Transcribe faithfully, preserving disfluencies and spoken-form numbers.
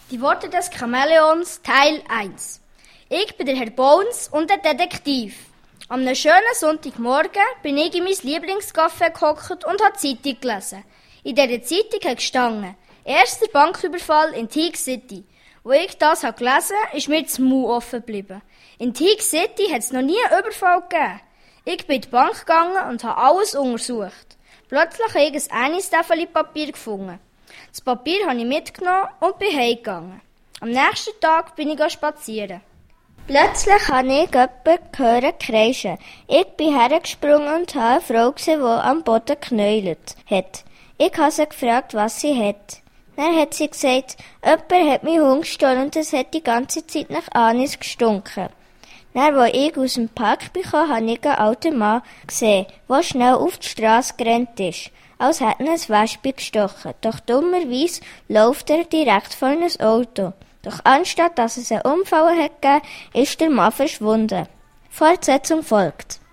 Die Worte des Chamäleons, Teil eins. Ich bin der Herr Bones und der Detektiv. Am einem schönen Sonntagmorgen bin ich in mein Lieblingscafé gehockt und habe Zeitung gelesen. In dieser Zeitung hat gestanden: erster Banküberfall in Teague City. Wo ich das habe gelesen habe, ist mir das Maul offen geblieben. In Teague City hat es noch nie einen Überfall gegeben. Ich bin in die Bank gegangen und habe alles untersucht. Plötzlich habe ich ein Einstäffeli Papier gefunden. Das Papier habe ich mitgenommen und bin heimgegangen. Am nächsten Tag bin ich spazieren. Plötzlich habe ich jemanden hören kreischen. Ich bin hergesprungen und habe eine Frau gesehen, die am Boden geknäult hat. Ich habe sie gefragt, was sie hat. Dann hat sie gesagt, jemand hat meinen Hund gestohlen und es hat die ganze Zeit nach Anis gestunken. Dann, als ich aus dem Park kam, habe ich einen alten Mann gesehen, der schnell auf die Strasse gerannt ist, als hätte ihn ein Wespe gestochen. Doch dummerweise läuft er direkt vor ein Auto. Doch anstatt dass es einen Unfall hat gegeben, ist der Mann verschwunden. Fortsetzung folgt.